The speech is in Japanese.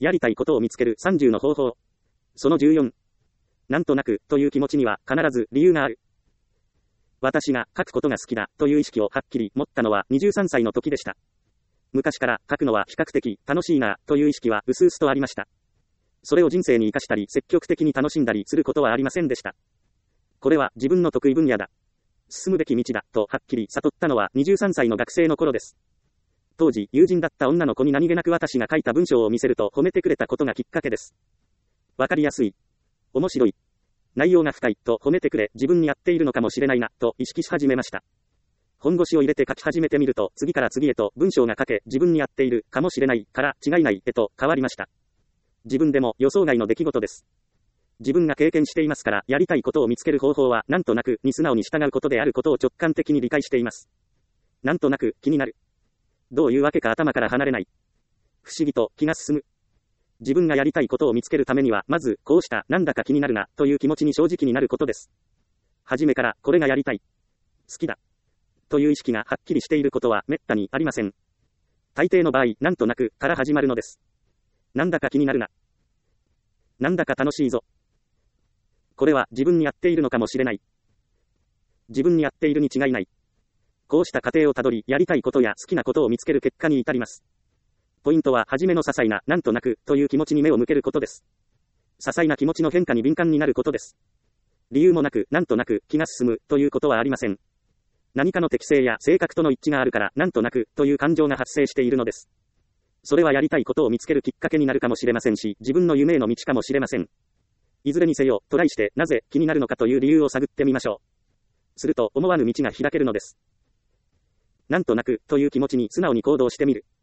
やりたいことを見つける30の方法。その14。なんとなく、という気持ちには必ず理由がある。私が書くことが好きだ、という意識をはっきり持ったのは23歳の時でした。昔から書くのは比較的楽しいな、という意識は薄々とありました。それを人生に生かしたり積極的に楽しんだりすることはありませんでした。これは自分の得意分野だ。進むべき道だ、とはっきり悟ったのは23歳の学生の頃です。当時、友人だった女の子に何気なく私が書いた文章を見せると褒めてくれたことがきっかけです。わかりやすい。面白い。内容が深い、と褒めてくれ、自分にやっているのかもしれないな、と意識し始めました。本腰を入れて書き始めてみると、次から次へと文章が書け、自分にやっているかもしれないから違いないへと変わりました。自分でも予想外の出来事です。自分が経験していますから、やりたいことを見つける方法は、なんとなくに素直に従うことであることを直感的に理解しています。なんとなく気になる。どういうわけか頭から離れない。不思議と気が進む。自分がやりたいことを見つけるためには、まず、こうしたなんだか気になるな、という気持ちに正直になることです。初めから、これがやりたい。好きだ。という意識がはっきりしていることは、めったにありません。大抵の場合、なんとなく、から始まるのです。なんだか気になるな。なんだか楽しいぞ。これは自分にやっているのかもしれない。自分にやっているに違いない。こうした過程をたどり、やりたいことや好きなことを見つける結果に至ります。ポイントは、初めの些細な、なんとなく、という気持ちに目を向けることです。些細な気持ちの変化に敏感になることです。理由もなく、なんとなく、気が進む、ということはありません。何かの適性や性格との一致があるから、なんとなく、という感情が発生しているのです。それはやりたいことを見つけるきっかけになるかもしれませんし、自分の夢への道かもしれません。いずれにせよ、トライして、なぜ気になるのかという理由を探ってみましょう。すると、思わぬ道が開けるのです。なんとなく、という気持ちに素直に行動してみる。